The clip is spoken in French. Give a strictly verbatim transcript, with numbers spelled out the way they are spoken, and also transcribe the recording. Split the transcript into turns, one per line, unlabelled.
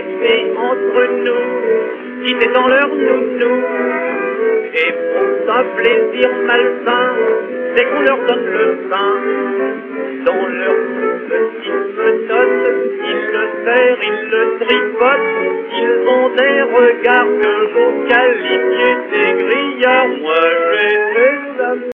laisser entre nous, qui dans leur nounou. Et pour un plaisir malsain, c'est qu'on leur donne le sein. Dans leur petite menotte, ils le serrent, ils le tripotent. Ils ont des regards que vous qualifiez des grillards. Moi j'ai